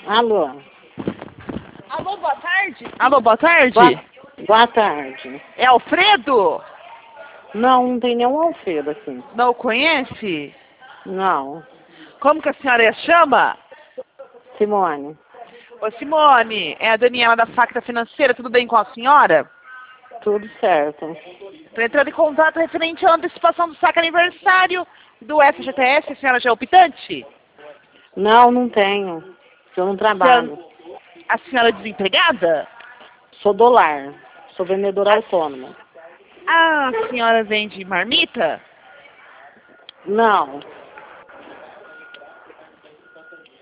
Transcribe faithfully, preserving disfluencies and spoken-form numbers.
Alô? Alô, boa tarde. Alô, boa tarde. Boa, boa tarde. É Alfredo? Não, não tem nenhum Alfredo aqui. Não conhece? Não. Como que a senhora chama? Simone. Ô, Simone, é a Daniela da Facta Financeira, tudo bem com a senhora? Tudo certo. Estou entrando em contato referente à antecipação do saque aniversário do F G T S, a senhora já é optante? Não, não tenho. Eu não trabalho. A senhora é desempregada? Sou do lar. Sou vendedora autônoma. A senhora vende marmita? Não.